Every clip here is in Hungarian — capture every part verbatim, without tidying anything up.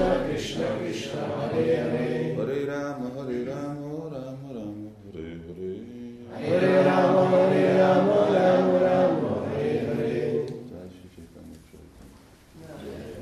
Krishna, Krishna Krishna, Hare Hare, Hare Rama, Hare Rama, Rama Rama, Hare Hare, Hare Rama, Hare Rama, Rama Rama, Hare Hare. Jai Shri Chaitanya Chaitanya.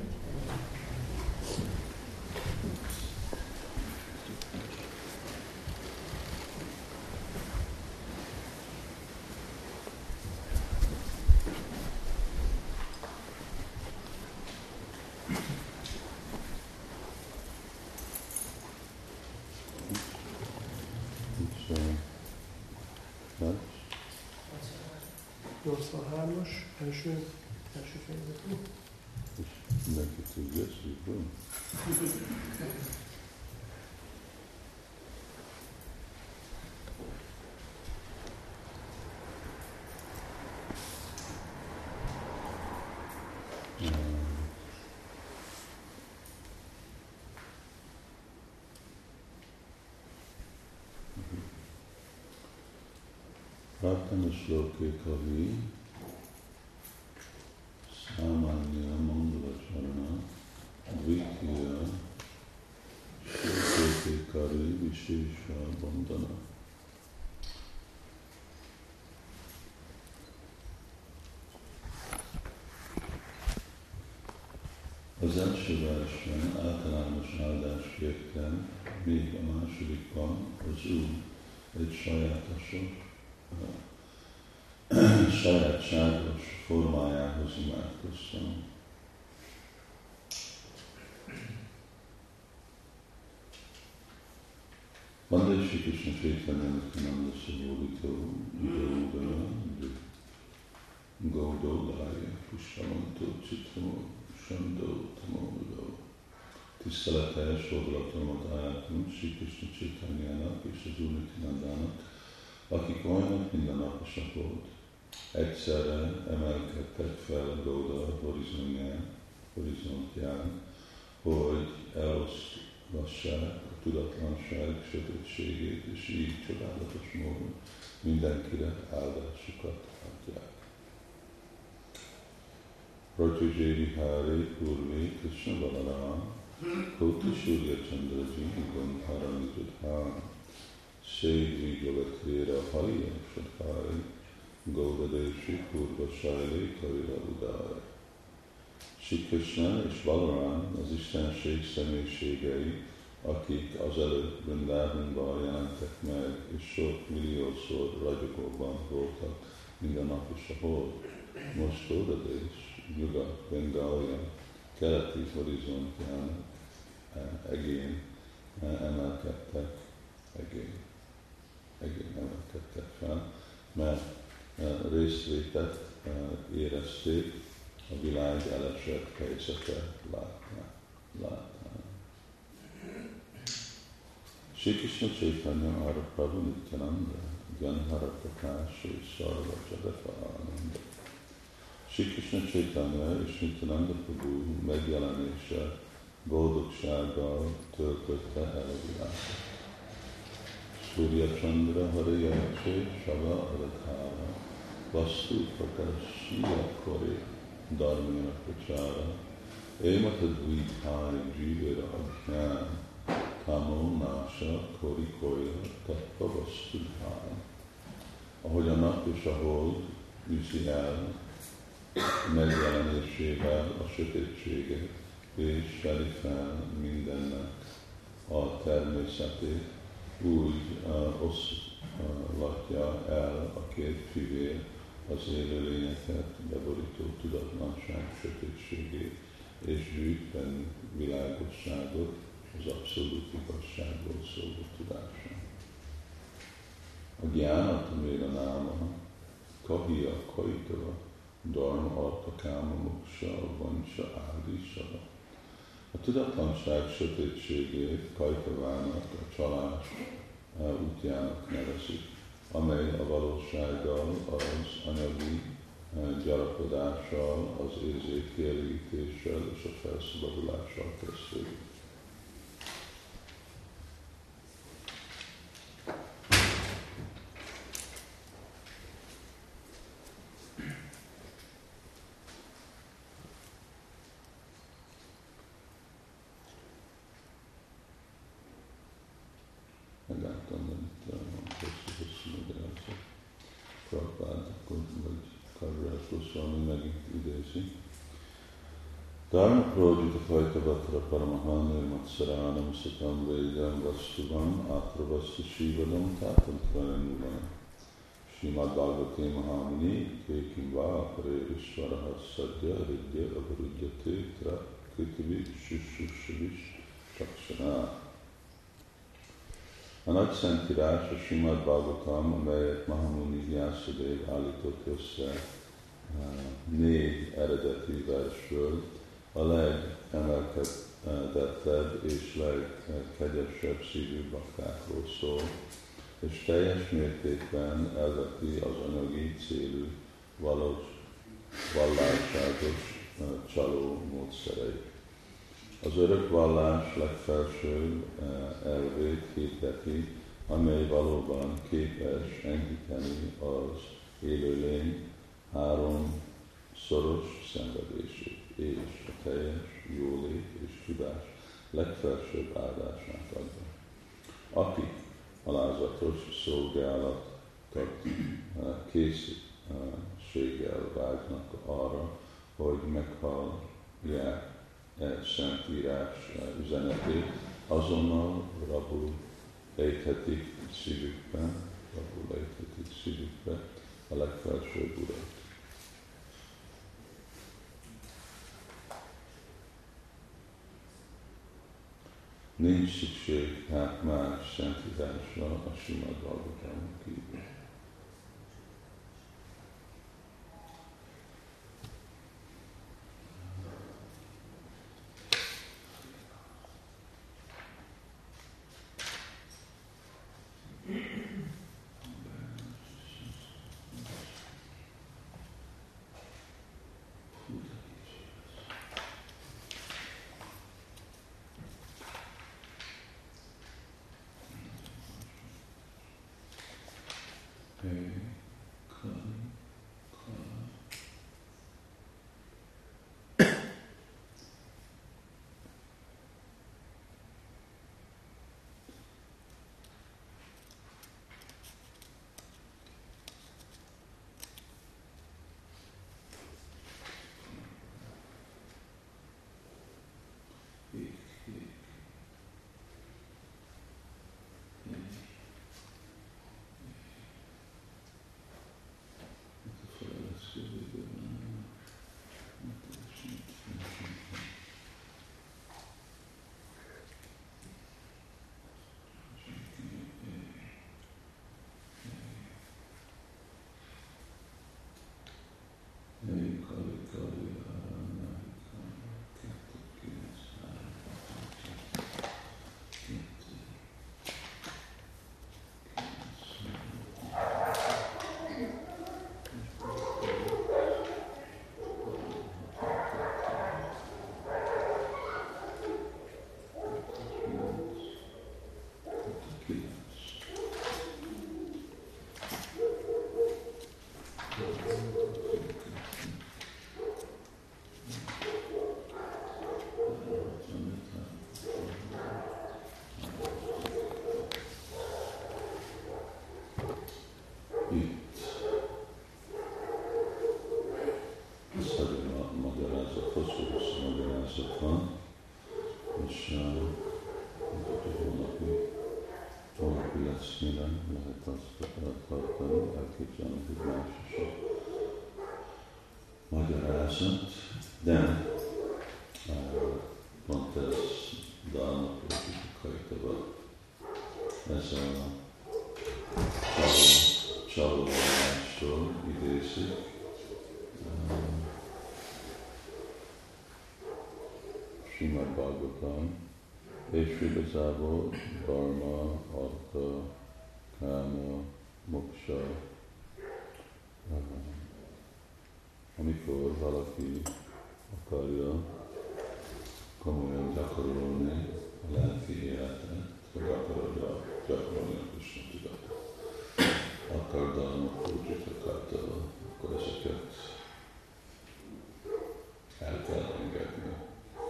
nyolcvanhármas, első, első fejezetű. És mindenki tudja, szívből. Pratana Shloke Kavi Samanya Mangala Charana Dvitiya Shloke Kari Vishesha Bandana. Az első versben általános áldást kértem, még a másodikban az ő egy sajátosos, sajátságos formájához imádkoztam. Vandai Shri Krishna Chaitanya Nityananda Savodhito Udodana Gaudolaya Pushpamanto Chitramo Shandó Tamódó. Tiszteletes oldalatomat állítunk Shri Krishna Chaitanyának és az Úr Nityanandának, akik olyanok minden nap a sapot, egyszerre emelkedtek fel Gauda horizontján, horizontján, hogy eloszlassák a tudatlanság sötétségét, és így csodálatos módon mindenkire áldásukat adják. Rajtujéri Hári Purvé Krishna Balaram, Koti Surya Chandraji Gandhara Nijadhán, Shri Jagatrira Hariya Shadhari, Gaudadeshi Purva Shaili Kavira Udai. Shri Krishna és Balaram az istenség személyiségei, akik azelőtt Vrindávonban jelentek meg, és sok milliószor ragyogóban voltak minden nap is a hold. Most Gaudadesh, Juga, Bengália, keleti horizontjának egén emelkedtek, egén, egén emelkedtek fel, mert részvétet érezték a világ elesett helyzete látán. Shri Krishna Chaitanya Ara Prabhu Nityananda, Gyanhara Prakash és Sarva Jagata Ananda. Shri Krishna Chaitanya és Nityananda Prabhu megjelenése boldogsággal töltötte el a világot. Surya Chandra Hariyache Shava Adathára Vastu Prakashya Kore Dharmina Prachara Emata Dvithai Jivira Abhyam Tamo Nasa Korikoya Tattva Vastudhai. Ahogy a nap és a hold űzi el megjelenésével a sötétséget, és fedi fel mindennek a természetét, úgy uh, oszlatja el a két fivér az élőlényeket, beborító tudatlanság sötétségét, és gyűjt bennük világosságot, az abszolút igazságról szóló tudásra. A gyánat, amire náma, kahia, kaitava, dharma, arta, káma, moksa, vancsa, ádisava. A tudatlanság sötétségét kajtavának, a csalás útjának nevezik, amely a valósággal, az anyagi gyarapodással, az érzékkielégítéssel és a felszabadulással kezdődik. találtam, amit hosszú-hosszú magyarázat. Prabhupád, akkor vagy Kaviraj Goswami megint idézi. Dharma prodita fajtavatra paramahanir matsaranam satam vedam vastuvam atravastu shivadam tátam tvarenulam. Srimad Bhagavate Mahamuni Kekim Va Pare Vishwaraha Sadhya Ridya Avarudhyate Tra Kritivi Shushushvish Chakshana. A nagy szentírás, a Srimad Bhagavatam, amelyet Mahamuni Vyasadév állított össze négy eredeti versből, a legemelkedettebb és legkegyesebb szívű baktákról szól, és teljes mértékben elveti az anyagi célú, valós, valláságos csaló módszereit. Az örök vallás legfelsőbb elvét hirdeti, amely valóban képes enyhíteni az élőlény háromszoros szenvedését, és a teljes jólét és tudás legfelsőbb áldását adja. Akik alázatos szolgálatot készséggel vágynak arra, hogy meghallják e szentírás üzenetét, azonnal rabul ejthetik szívükbe, rabul ejthetik szívükbe a legfelsőbb Urat. Nincs szükség hát más szentírásra a Srimad Bhagavatamon kívül. Mire lehet azt tartani, elképzelni, hogy más is a magyarázat, de pont ez Dharma Prodita, ez a csalódástól idézik. Srimad Bhagavatam, és igazából dharma, artha, káma, moksa. Amikor valaki akarja komolyan gyakorolni a lelki életet, vagy akarja gyakorolni a Krishna tudatot, akar dharma proditakat, akkor ezeket el kell engedni.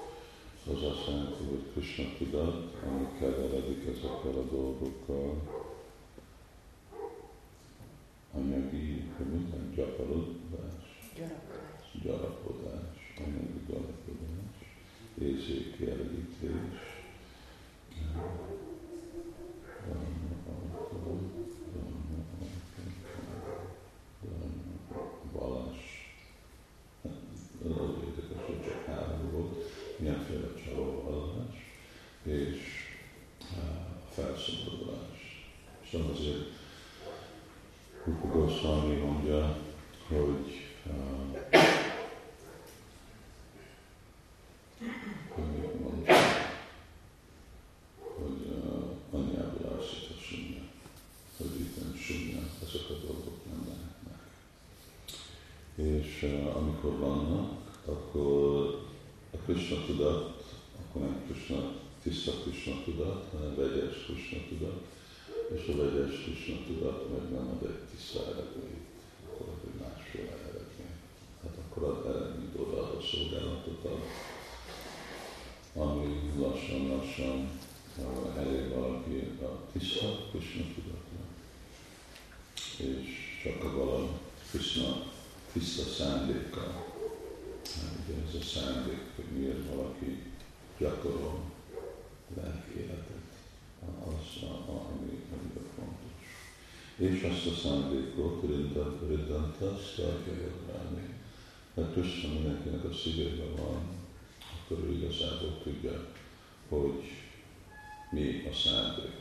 Az azt jelenti, hogy Krishna tudat, ami keveredik ezekkel a dolgokkal, anyagi, minden gyakorlás, Gyarapodás. gyarapodás, anyagi gyarapodás, érzékkielégítés, vallás. Az az érdekes, hogy csak három volt, mindenféle csalóvallás, és a felszabadulás. És azért Rupa Goswami mondja, hogy uh, hogy mondja, hogy uh, anyából ászít a sunya, hogy itt sunya, ezek a dolgok nem lehetnek. És uh, amikor vannak, akkor a Krishna tudat, akkor nem Krishna, tiszta Krishna tudat, hanem vegyes Krishna tudat, és a vegyes Krishna tudat meg nem ad egy tiszta eredményt, akkor ad egy másféle eredményt. Hát akkor ad eredményt oda a szolgálatot ad, ami lassan-lassan uh, elér valaki a tiszta Krishna tudatra. És csak a valami Krishna tiszta szándékkal. Ugye ez a szándék, hogy miért valaki gyakorol lelki életet, az, ami, ami a fontos. És azt a szándékot Riddhanta sztartja jográni. Mert Krishna mindenkinek a szívében van, akkor ő igazából tudja, hogy mi a szándék.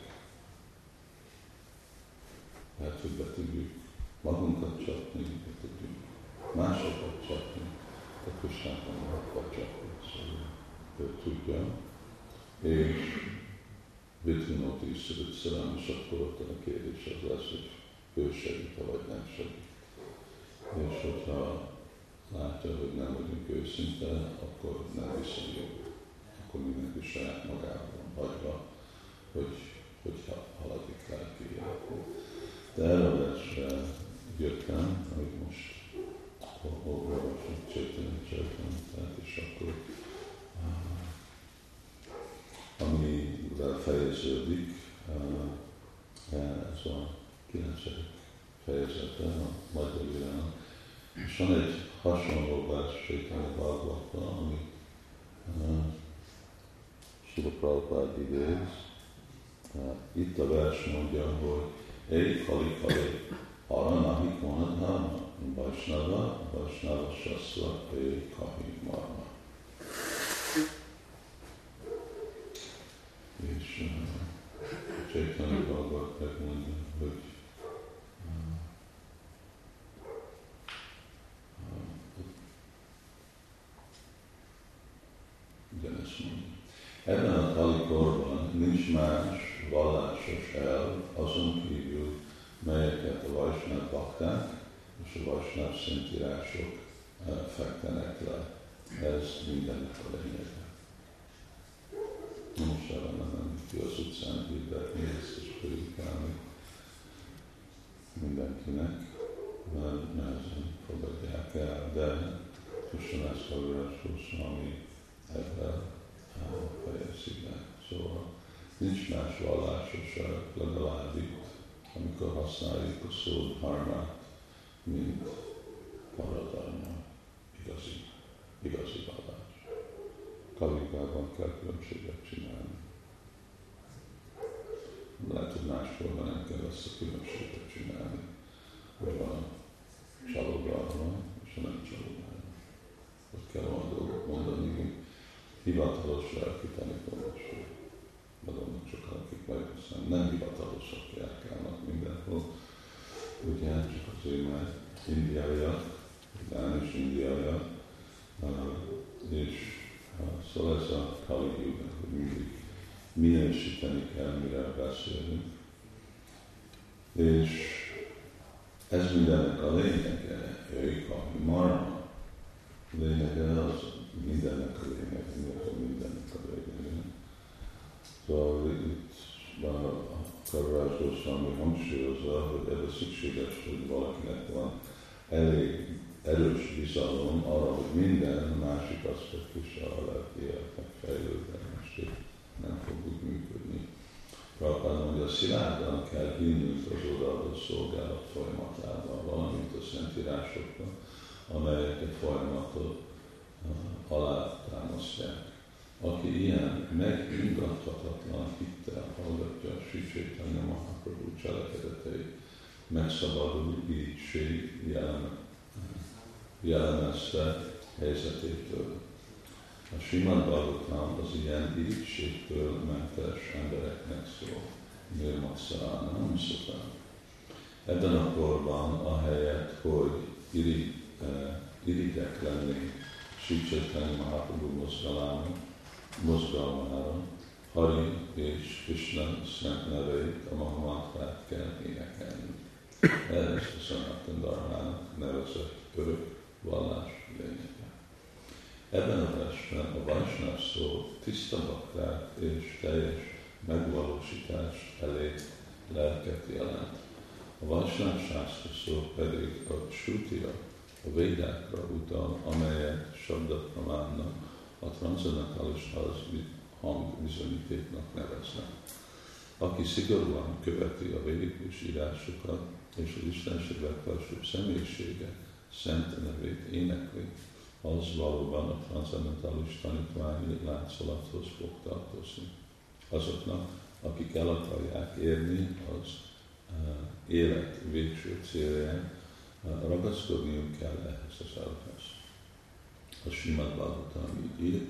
Hát, hogy be tudjuk magunkat csapni, be tudjuk másokat csapni, a Krishnát nem lehet csapni, szóval ő tudja, és Vitvinoti Szivitszerem, és akkor ott a kérdés az lesz, hogy ő segít, vagy nem segít. És hogyha látja, hogy nem vagyunk őszinte, akkor nem viszonyunk. Akkor mindenki saját magában hagyva, hogy, hogy haladik lelki életet. De erre a versre jöttem, amit most olvasok Csaitanya Csaritamritát, és akkor amivel fejeződik, ez a kilencedik fejezete a Madhya Lílának. És van egy hasonló vers Csaitanya Bhagavatban, ami Srila Prabhupád idéz. Itt a vers mondja, hogy Ei Kali Kali Ara Nahi Konadhama Vaisnava Vaisnava Sasva Ei Kahi Marma. És uh, Csaitanya Bhagavat megmondja, hogy uh, uh, ugyanezt mondja. Ebben a Kali korban nincs más vallásos elv azon kívül, melyeket a Vaisnáv bakták és a Vaisnáv szentírások uh, fektenek le. Ez mindennek a lényege. Most arra nem menni ki az utcán hirdetni ezt és predikálni mindenkinek, mert nehezen fogadják el, de Krishnás Kavirás Goswami ebben fejezik meg. Szóval nincs más vallásoság, legalább itt, amikor használjuk a szó dharmát, mint paradharma, igazi, igazi vallás. Kaligában kell különbséget csinálni. Lehet, hogy máshol nem kell ezt a különbséget csinálni, hogy van a csalódalma, és a nem csalódalma. Ott kell olyan dolgot mondani, hogy hivatalos lelki tanítomásról. Magamnak sokan, akik meg aztán nem hivatalosak járkálnak mindenhol. Ugye, csak azért, mert indiaiak, Dán és indiaiak, és szóval ez a Kali Yuga, hogy mindig minősíteni kell, mire beszélünk. És ez mindennek a lényege, ők a marma. Lényege az mindennek a lényege, mindennek a lényege. Szóval itt a Kavirás Goswami hangsúlyozza, hogy ez szükséges, hogy valakinek van elég erős bizalom arra, hogy minden másik aspektusa a lelki életnek fejlődni, most itt nem fog úgy működni. Prabhupád mondja, de szilárdan kell hinnünk az odaadó szolgálat folyamatában, valamint a szentírásokban, amelyek a folyamatot uh, alátámasztják. Aki ilyen megingathatatlan hittel hallgatja a Sri Chaitanya Mahaprabhu cselekedeteit, megszabadul irigység jelen, jellemezte helyzetétől. A Srimad Bhagavatam az ilyen irigségtől mentes embereknek szól. Nirmasszalánam szokán. Ebben a korban, ahelyett, hogy iri, eh, irigyek lennénk Sri Chaitanya Mahaprabhu mozgalmára, mozgalmára, Hari és Krishna szent neveit, a Mahamantrát kell énekelni. Ez a Sanatana Dharmának nevezett örök vallás lényege. Ebben a versben a Vaisnav szó tiszta bakták és teljes megvalósítás elé lelket jelent. A Vaisnav sásztra szó pedig a Srutira, a Védákra utal, amelyek Sabda Pramánnak, a transzendentális hangbizonyítéknak neveznek. Aki szigorúan követi a védikus írásokat és az Istenség legfelsőbb személyisége szent nevét énekli, az valóban a transzendentális tanítványi láncolathoz fog tartozni. Azoknak, akik el akarják érni az uh, élet végső célját, uh, ragaszkodniuk kell ehhez az elvhez. A Srimad Bhagavatam így ír,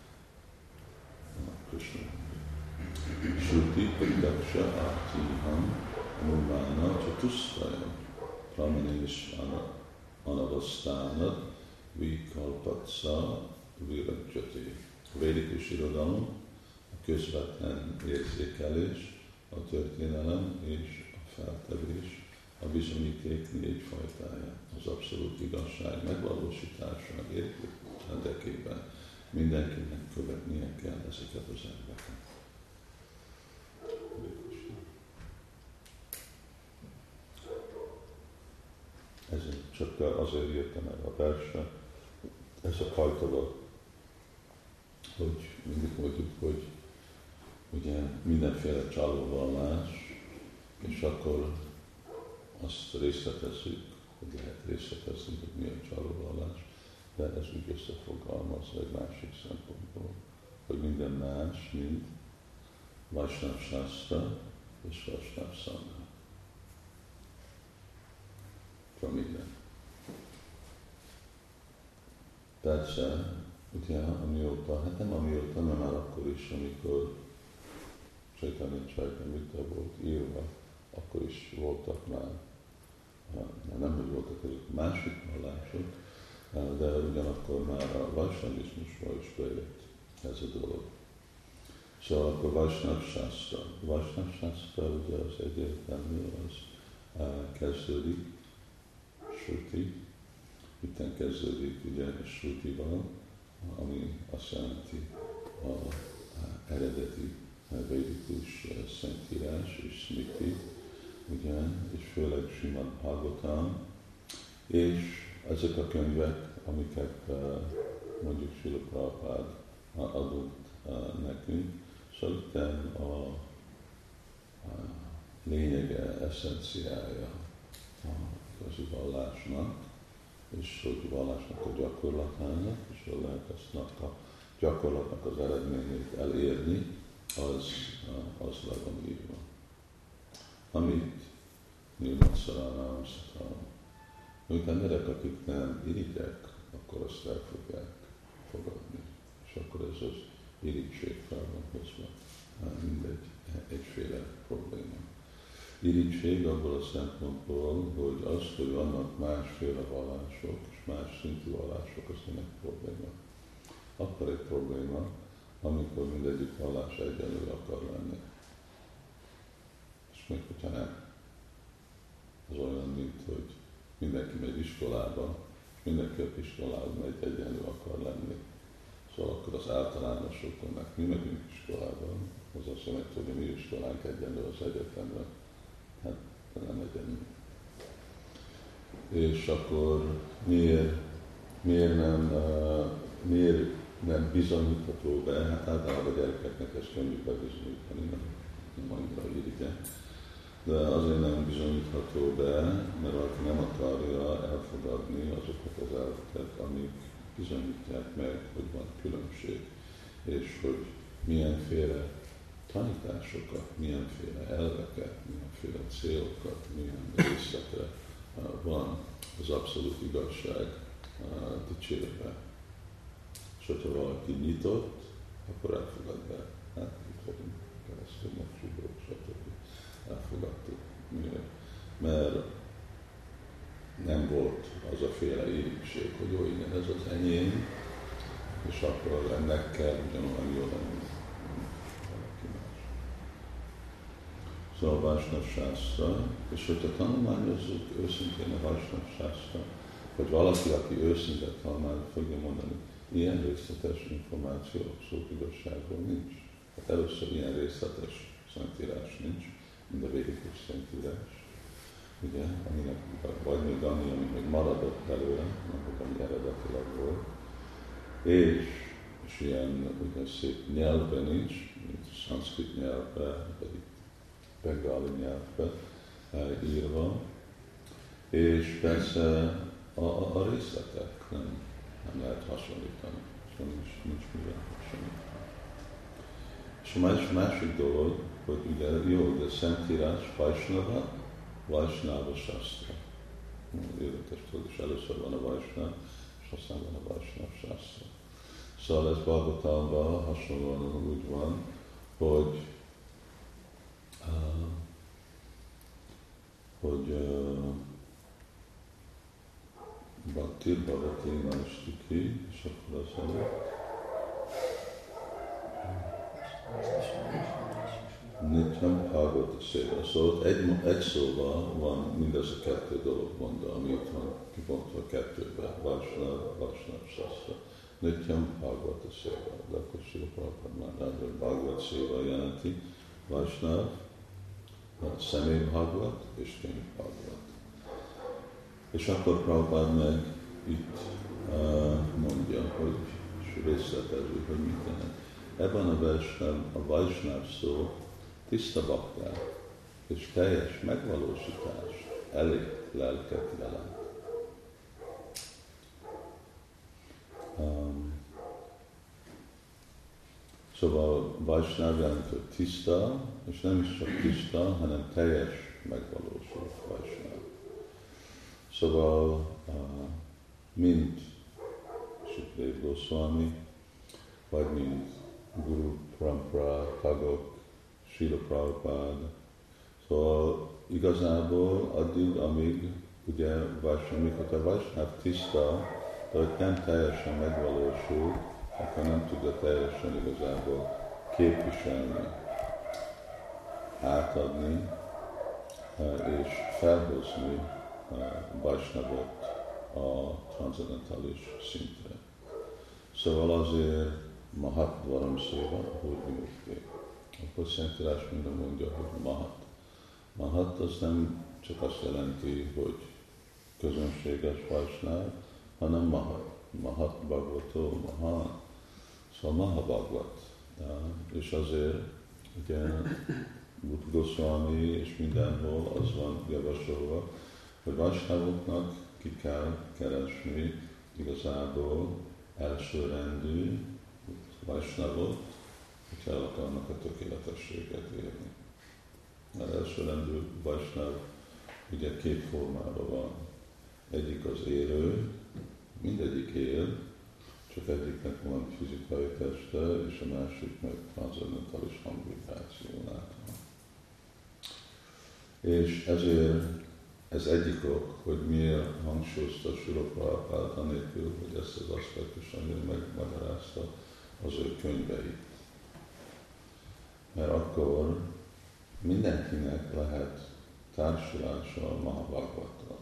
Köszönöm. Shruti Padaksha Artiham Nirvana Chatusztrayam Pramanis Anavasztánat Vikalpatsa Virajjati. A védikus irodalom, a közvetlen érzékelés, a történelem és a feltevés, a bizonyíték négy fajtája. Az abszolút igazság megvalósítása érdekében mindenkinek követnie kell ezeket az elveket. Ez csak azért jöttem erre a versre, ez a fajta, hogy mindig mondjuk, hogy ugye mindenféle csalóvallás, és akkor azt részletezzük, hogy lehet részletezni, hogy mi a csalóvallás, de ez úgy összefogalmazza egy másik szempontból, hogy minden más, mint Vaisnav Shastra és Vaisnav Sangha. Csak minden. Persze, ugye amióta, hát nem amióta, nem már akkor is, amikor Chaitanya Charitamrita volt írva, akkor is voltak már, már nem, hogy voltak ezek másik vallások, de ugyanakkor már a Vaisnavizmusban is bejött ez a dolog. Szóval akkor Vaisnav Shastra. Vaisnav Shastra ugye az egyértelmű, az kezdődik, Shruti, itten kezdődik ugye Shrutival, ami azt jelenti az eredeti védikus szentírás és Smriti, ugye, és főleg Srimad Bhagavatam, és ezek a könyvek, amiket mondjuk Srila Prabhupád adott nekünk, szóval itten a, a lényege, eszenciája az vallásnak, és hogy vallásnak a gyakorlatának, és hogy lehet ezt a gyakorlatnak az eredményét elérni, az, az le van írva. Amit Nirmasszalánam Szatám. Mint emberek, akik nem irigyek, akkor azt el fogják fogadni. És akkor ez az irigység fel van hozva. Mindegy, egyféle probléma. Irigység abból a szempontból, hogy az, hogy vannak másféle vallások, és más szintű vallások, az nem egy probléma. Akkor egy probléma, amikor mindegyik vallás egyenlő akar lenni. És még hogyha nem. Az olyan, mint hogy mindenki megy iskolába, és mindenki a iskolába megy, egyenlő akar lenni. Szóval akkor az általánosoknak mi megyünk iskolába, az azt jelenti, hogy a mi iskolánk egyenlő az egyetemre. Hát nem egyenlő. És akkor miért, miért, nem, uh, miért nem bizonyítható be? Hát általában a gyerekeknek ezt könnyű bebizonyítani, nem annyira irigyek. De azért nem bizonyítható be, mert aki nem akarja elfogadni azokat az elveket, amik bizonyítják meg, hogy van különbség, és hogy milyenféle tanításokat, milyenféle elveket, milyenféle célokat, milyen részletre van az abszolút igazság dicsérve. És hogyha valaki nyitott, akkor elfogad be. Hát itt vagyunk, keresztül mocsúgók, stb. Elfogadtuk. Miért? Mert nem volt az a féle irigség, hogy jó, igen, ez az enyém, és akkor ennek kell ugyanolyan jó lenni, mint valaki más. Szóval a Vaisnava Sásztra, és hogyha tanulmányozzuk őszintén a Vaisnava Sásztra, hogy valaki, aki őszinte tanulmány fogja mondani, ilyen részletes információ abszolút igazságról nincs. Hát először ilyen részletes szentírás nincs, mint a védikus szentírás, ugye, aminek vagy még annyi, ami még maradott belőle, nem hogy ami eredetileg volt, és, és ilyen ugye, szép nyelvben nincs, mint a szanszkrit nyelvben, vagy bengali nyelvben írva, és persze a, a, a részletek nem, nem lehet hasonlítani, szóval nincs, nincs mivel hasonlítani. És a másik, másik dolog, hogy ugye jó, de Szentírás, Vaisnava, Vaisnava Sásztra. Érdekes tudod, és először van a Vaisnava, és aztán van a Vaisnava Sásztra. Szóval ez Bhagavatamban hasonlóan úgy van, hogy uh, hogy uh, Bhaktir Bhavati Manustiki, és akkor az előtt Nityam Bhagavata Seva. Szóval egy, egy szóval van mindez a kettő dolog mondva, ami itt van kipontva kettőben, Vaisnava, Vaisnava Sásztra. Nityam Bhagavata Seva. De akkor Srila Prabhupada már rá, hogy Bhagavad Seva jelenti Vaisnava, személy Bhagavat és könyv Bhagavat. És akkor Prabhupada meg itt uh, mondja, hogy részletező, hogy mit jelent. Ebben a versben a Vaisnava szó tiszta bakták és teljes megvalósítás, elég lelket jelent. Um, szóval Vaisnava jelent, hogy tiszta, és nem is csak tiszta, hanem teljes megvalósult Vaisnava. Szóval uh, mint Sukadeva Goswami, vagy mint Guru Parampara, tagok, Srila Prabhupada. Szóval igazából addig, amíg ugye Vaisnava, a Vaisnava tiszta, de hogy nem teljesen megvalósul, akkor nem tudja teljesen igazából képviselni, átadni és felhozni Vaisnavot a transzendentális szintre. Szóval azért Mahat Dvaram Seva, hogy Murti. Akkor Szentírás minden mondja, hogy Mahat. Mahat az nem csak azt jelenti, hogy közönséges Vaisnáv, hanem Mahat. Mahat Bhagavato, Mahat. Szóval Maha Bhagavat. És azért, ugye, Buddha Goswami és mindenhol az van javasolva, hogy Vaisnavoknak ki kell keresni igazából elsőrendű Vaisnavot, hogy el akarnak a tökéletességet érni. Mert elsőrendű Vaisnav ugye két formában van. Egyik az élő, mindegyik él, csak egyiknek van fizikai teste, és a másik meg transzendentális hangvibráción át van. És ezért ez egyik ok, hogy miért hangsúlyozta Srila Prabhupada anélkül, hogy ezt az aspektus annyira megmagyarázta az ő könyveit. Mert akkor mindenkinek lehet társulása a Mahabhagavata.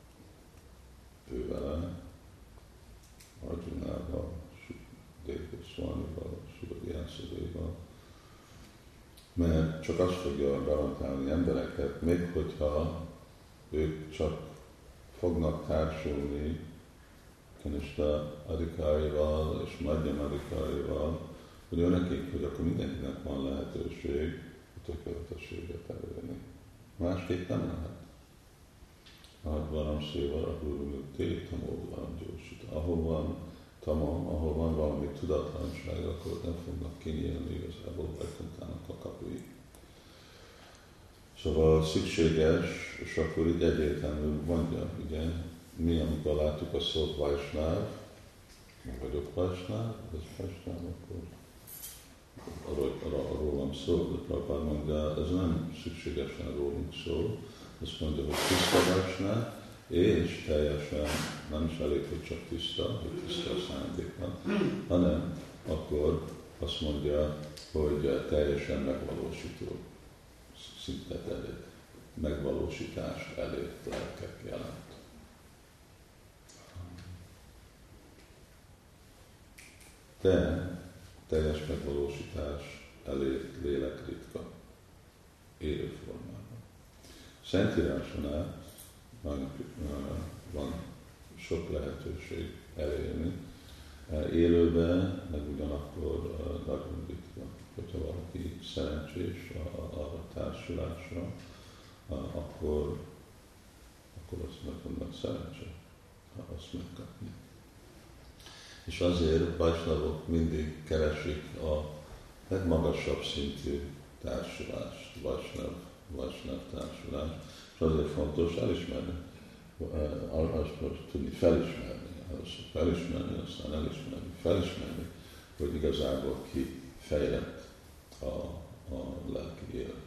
Ő vele, Arjunával, Sukadeva Goswamival, Sivadhyászadéval. Mert csak azt fogja garantálni embereket, még hogyha ők csak fognak társulni Kanishta Adhikárival és Madhyam Adhikárival, hogy őnekik, hogy akkor mindenkinek van lehetőség, tökéletességet elérni. Másképp nem lehet. Advaram széva, a gurumukté, tamódvaram gyorsít. Ahol van tamam, ahol van valami tudatlanság, akkor nem fognak kinyílni igazából Vajkuntának a kapui. Szóval szükséges, és akkor így egyértelmű mondja, ugye, mi, amikor látjuk a szót Vajsnáv, vagyok Vajsnáv, ez Vajsnáv, akkor arról, rólam szól, de Prabhupád mondja, ez nem szükségesen rólunk szól, azt mondja, hogy tiszta Vajsnáv, és teljesen nem is elég, hogy csak tiszta, hogy tiszta a szándék van, hanem akkor azt mondja, hogy teljesen megvalósító szintet elég, megvalósítást elért lelkek jelent. De teljes megvalósítás elért lélek ritka, élő formában. Szentírásonál van, van sok lehetőség elérni, élőben, meg ugyanakkor nagyon ritka. Hogyha valaki szerencsés arra társulásra, akkor, akkor azt meg nagy szerencse, ha azt megkapni. És azért vajsnavok mindig keresik a legmagasabb szintű társulást, vajsnav, vajsnav társulást, és azért fontos elismerni, azt tudni felismerni, először felismerni, aztán elismerni, felismerni, hogy igazából ki fejlett a, a lelki életbe.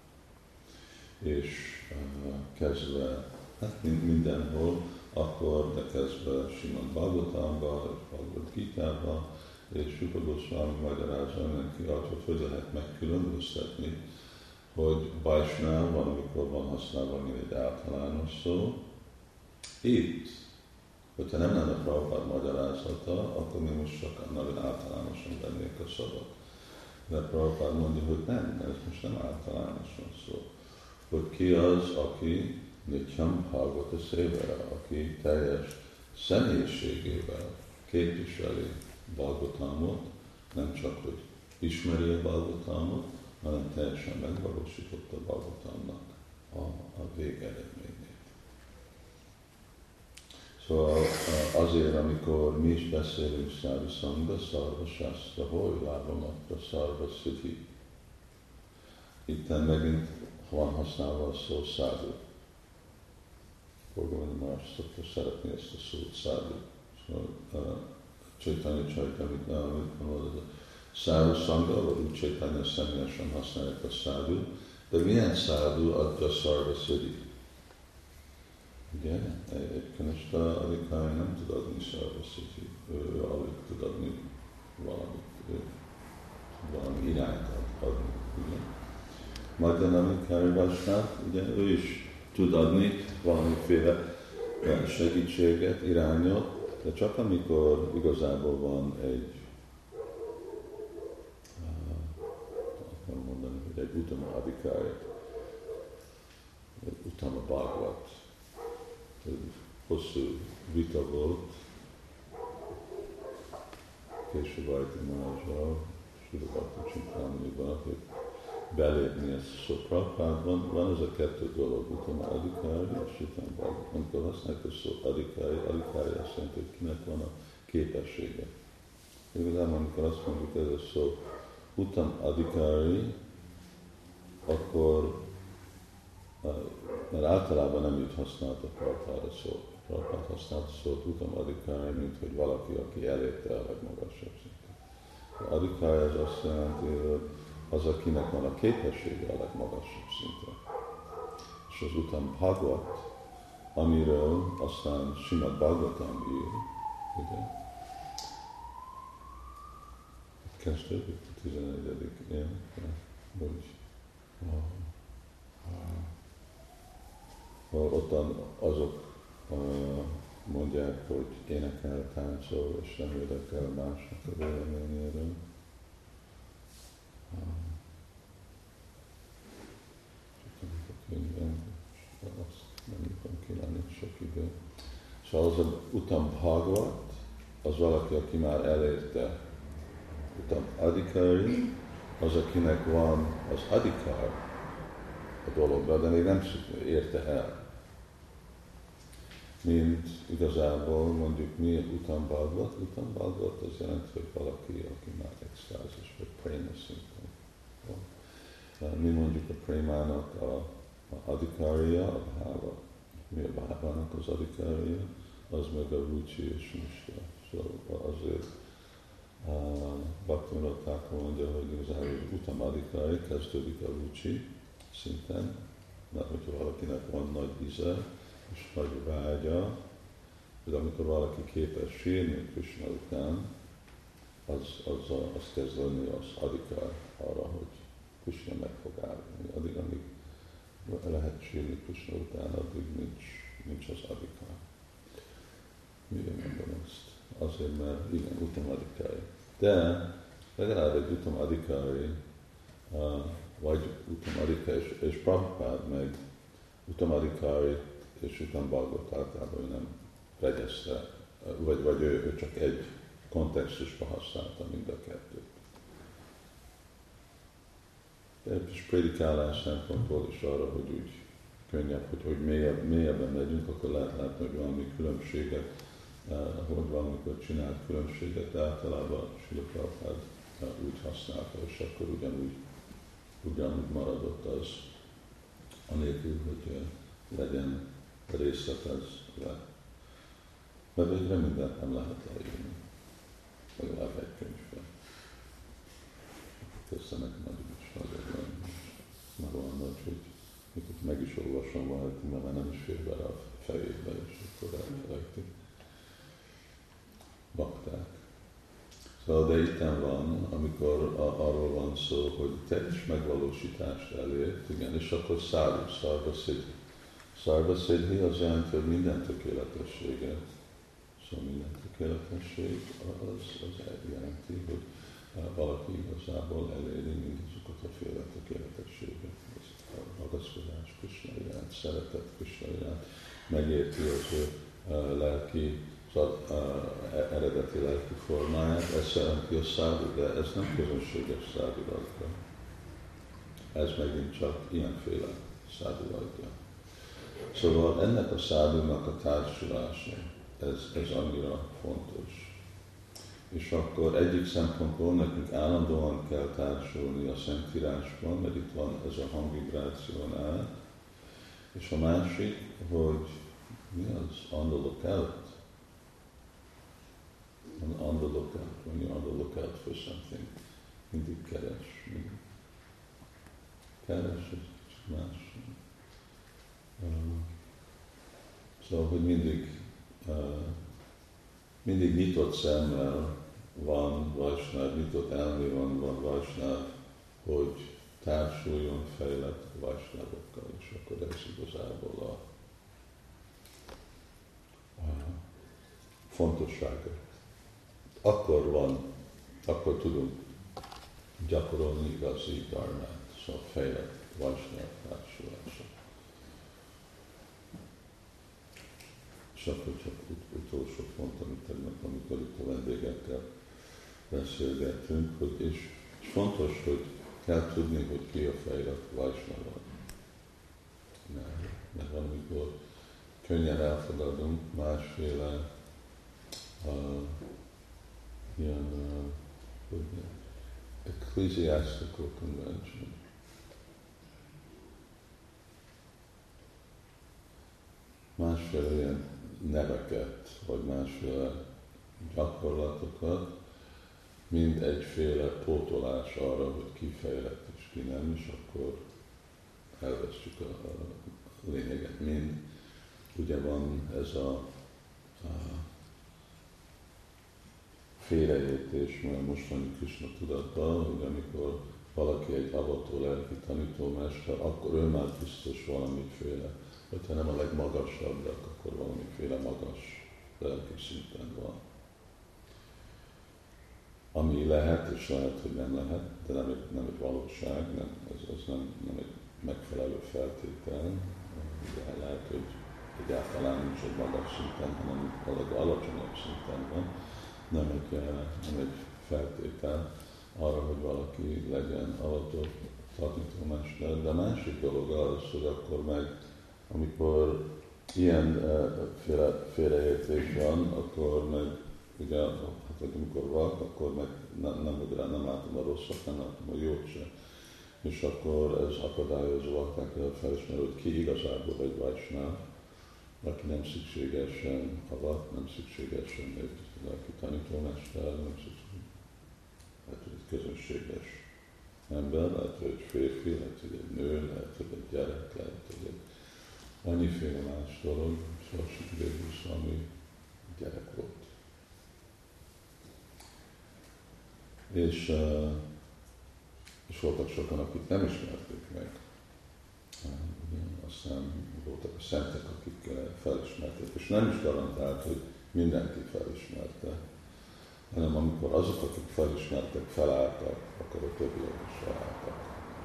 És uh, kezdve, hát mindenhol, akkor, de kezdve Simad Bhagavatamban, és Bhagavad Gitában, és Rupa Goswami magyarázza mindenki, hogy hogy lehet megkülönböztetni, hogy Vajsnáv van, amikor van használva, mint egy általános szó. Itt, hogyha nem lenne Prabhupád magyarázata, akkor mi most csak nagyon általánosan vennék a szabad. De Prabhupád mondja, hogy nem, ez most nem általánosan szó. Hogy ki az, aki Nityam Bhagavata Sevara, aki teljes személyiségével képviseli Bhagavatamot, nem csak, hogy ismeri a Bhagavatamot, hanem teljesen megvalósította Bhagavatamnak a, a végeredményét. Szóval azért, amikor mi is beszélünk Szári Szanga, Szarva Sásztra, hol lábamatra, Szarva Szüti. Itten megint van használva a szó szádu. Forgalmi más szokta szeretni ezt a szót, szádu. Szóval Csaitanya Csaitamita, amit mondod, a Száru Szanga, vagy úgy Csaitanya személyesen használják a szádu, de milyen szádu adja Szarva Szüti? Ugye, egy kanista Adikály nem tud adni Szarva Szüti, ő alig tud adni valamit, ő valami irányt adni, ugye. Madhyanamikári Vajsnáv, ugye, ő is tud adni valamiféle segítséget, irányot, de csak amikor igazából van egy, akarom mondani, hogy egy Uttama Adikály, egy Uttama Bhagavat, hosszú vita volt Késő Vajti Mázsal, Srila Csintámaniban, hogy belépni ezt a szó Prabhupádban. Van ez a kettő dolog, Uttama Adikári és utána Bhagavat. Amikor használják a szó Adikári, Adikári azt jelenti, hogy kinek van a képessége. Igazából, amikor azt mondjuk ez a szó Uttama Adikári, akkor mert általában nem így használta Prabhupád a szót. Prabhupád használta a szót Uttama Adikári, mint hogy valaki, aki elérte a legmagasabb szintet. Adikári az azt jelenti, hogy az, akinek van a képessége a legmagasabb szintre. És az Uttama Bhagavat, amiről aztán Simad Bhagavatam ír, ugye? Kezdődik a tizenegyedik énekre, hogy ottan azok uh, mondják, hogy énekel, táncol, és nem érdekel másnak a véleményéről. Csak a könyvben, azt nem tudom kívánni sok idő. Szóval az a Uttama Bhagavat, az valaki, aki már elérte Uttama Adikári, az, akinek van az adhikar a dologra, de még nem érte el. Mint igazából mondjuk mi Uttam Bhagavat, Uttam Bhagavat az jelent, hogy valaki, aki már extázis, vagy préma szinten van. Mi mondjuk a prémának a, a adhikária, a bháva. Mi a bhávának az adhikária? Az meg a rucsi és nista. Szóval azért uh, Bhaktivinoda Thakur mondja, hogy igazából Uttam adhikári kezdődik a rucsi szinten, mert hogyha valakinek van nagy íze, és nagy vágya, de amikor valaki képes sírni Krishna után, az, az, az kezd lenni az adhikar arra, hogy Krishna meg fog állni. Addig, amíg lehet sírni Krishna után, addig nincs, nincs az adhikar. Miért mondom ezt? Azért, mert igen, Uttam adhikári. De legalább egy Uttam adhikári, vagy Uttam adhikári, és, és Prabhupád meg Uttam adhikári, és Uttam Bhagavat általában nem vegyezte, vagy, vagy ő, ő csak egy kontextusban használta mind a kettőt. De és prédikálás szempontból is arra, hogy úgy könnyebb, hogy, hogy mélyebb, mélyebben megyünk, akkor lehet látni, hogy valami különbséget, hogy valamikor csinált különbséget, de általában Srila Prabhupád úgy használta, és akkor ugyanúgy, ugyanúgy maradott az, anélkül, hogy legyen részletezve. Mert végre mindent nem lehet leírni. Legalább egy könyvben. Persze nekem addig is azért van, már olyan nagy, hogy mikor meg is olvasom valamit, mert már nem is fér bele a fejébe, és akkor elfelejtik. Bakták. Szóval, de itten van, amikor a, arról van szó, hogy teljes megvalósítást elért, igen, és akkor szálló, szarva szidhi. Szarva szidhi az jelent, hogy minden tökéletességet. Szóval minden tökéletesség az, az jelenti, hogy valaki igazából eléri mindazokat a féle tökéletességet. A ragaszkodás Krishna iránt, szeretet Krishna iránt, megérti az ő lelki, az eredeti lelki formáját, ez jelenti a szádhu, de ez nem közönséges szádhurakra. Ez megint csak ilyenféle szádhurakra. Szóval ennek a szádhunak a társulása, ez, ez annyira fontos. És akkor egyik szempontból nekünk állandóan kell társulni a Szentírásban, mert itt van ez a hangvibráción át, és a másik, hogy mi az on the lookout? On the lookout, when you're on the lookout for something, mindig keres, mindig keres, ez csak más. Uh, szóval, hogy mindig, uh, mindig nyitott szemmel van Vajsnáv, nyitott elmé van, van Vajsnáv, hogy társuljon fejlett Vajsnávokkal, és akkor ez igazából a, a fontossága. Akkor van, akkor tudunk gyakorolni igazi dharmát, szóval fejlett Vajsnáv társulása. És akkor csak ut- utolsó pont, amit tegnap, amikor itt a vendégekkel beszélgettünk, hogy és, és fontos, hogy kell tudni, hogy ki a fejlett Vajsnava. Mert, mert amikor könnyen elfogadunk másféle uh, ilyen uh, ecclesiastical convention. Másféle ilyen neveket, vagy másféle gyakorlatokat, mind egyféle pótolás arra, hogy ki fejlett és ki nem, és akkor elvesztjük a, a lényeget. Mind ugye van ez a, a félreértés, mert mostani Krishna tudatban, hogy amikor valaki egy avató lelki tanítómester, akkor ő már biztos valamiféle, hogyha nem a legmagasabbak, akkor valamiféle magas lelki szinten van. Ami lehet, és lehet, hogy nem lehet, de nem egy, nem egy valóság, nem, ez, ez nem, nem egy megfelelő feltétel. De lehet, hogy egyáltalán nincs egy magas szinten, hanem a legalacsonyabb szinten van. Nem egy, nem egy feltétel, arra, hogy valaki legyen avatott tanítómester, de a másik dolog az, hogy akkor meg, amikor ilyen uh, félre, félreértés van, akkor meg, ugye, hát vagy amikor valak, akkor meg nem, nem, nem, nem látom a rosszat, nem látom a jót sem. És akkor ez akadályozó akár felismerő, hogy ki igazából egy vajsnáv, aki nem szükségesen avat, nem szükségesen egy lelki tanítómester, nem szükségesen, lehet, hogy egy közönséges ember, lehet, hogy egy férfi, lehet, hogy egy nő, lehet, hogy egy gyerek, lehet, hogy egy annyiféle más dolog, szóval Sukadeva Swami gyerek volt. És, uh, és voltak sokan, akik nem ismerték meg. Uh, aztán voltak a szentek, akik uh, felismerték, és nem is garantált, hogy mindenki felismerte, hanem amikor azok, akik felismertek, felálltak, akkor a többiek is felálltak.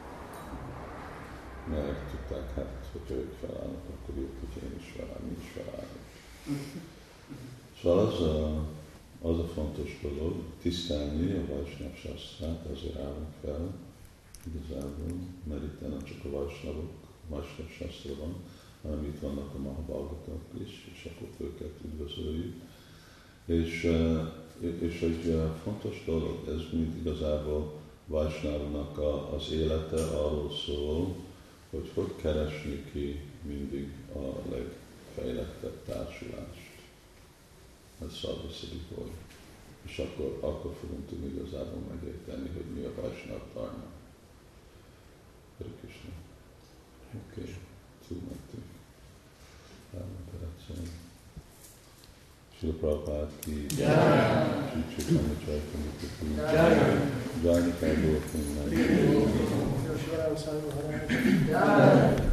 Mert tudták, hát, hogyha ők felállnak, akkor jók, hogy én is feláll, mi is felállunk. Szóval az a, az a fontos dolog, tisztelni a Vajsnav Sastrát, azért állunk fel, igazából, mert itt nem csak a Vajsnavok, Vajsnav Sastra van, hanem itt vannak a Mahabhagatak is, és akkor őket üdvözöljük. És, és egy fontos dolog, ez mint igazából Vajsnavnak az élete arról szól, hogy hogy keresni ki mindig a legfejlettebb társulást. Ez Szarvaszadikói. És akkor, akkor fogunk tudni igazából megérteni, hogy mi a Vajsnav dharma. Hare Krishna. Oké, okay. Túlmentünk. Három percen. Srila Prabhupád ki, Sri Chaitanya Charitamrita ki, Jai Nikai Gopinath. Jai.